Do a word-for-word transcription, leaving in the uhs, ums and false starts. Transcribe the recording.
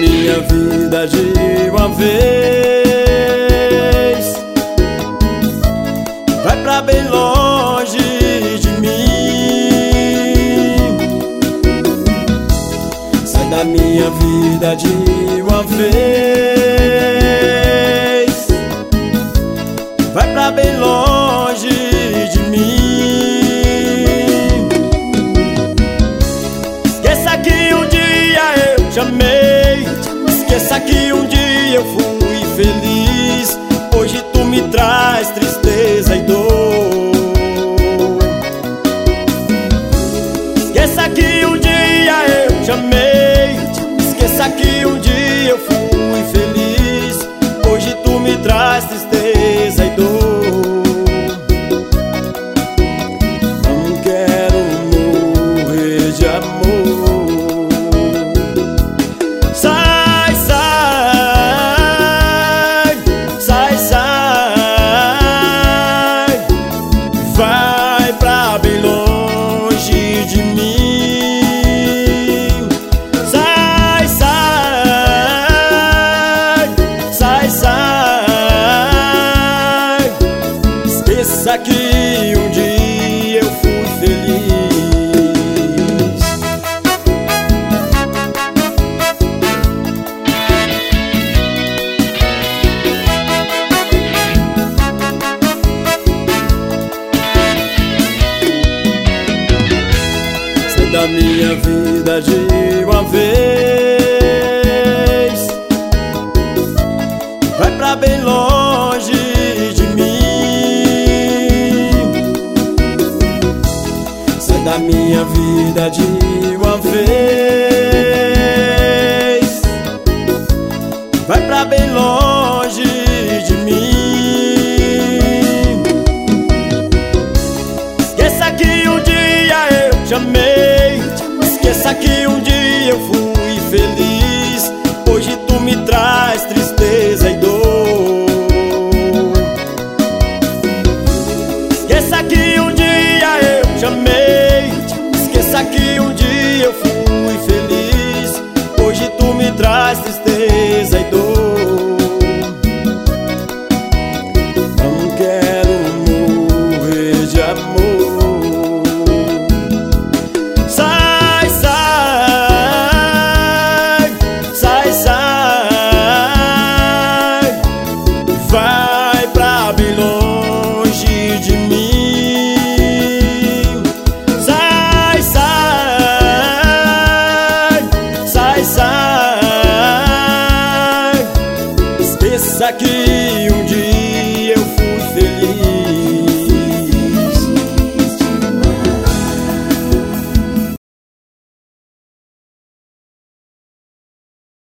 minha vida de uma vez. Vai pra bem longe de mim. Sai da minha vida de uma vez. Vai pra bem longe de mim. Esqueça que um dia eu te amei. Esqueça que um dia eu fui feliz. Hoje tu me traz tristeza e dor. Esqueça que um dia eu te amei. Esqueça que um dia eu fui feliz. Hoje tu me traz tristeza e dor. Não quero morrer de amor. Sai, sai, sai, sai. Vai pra bem longe de mim. Sai, sai, sai, sai. Esqueça que um dia eu fui feliz. Da minha vida de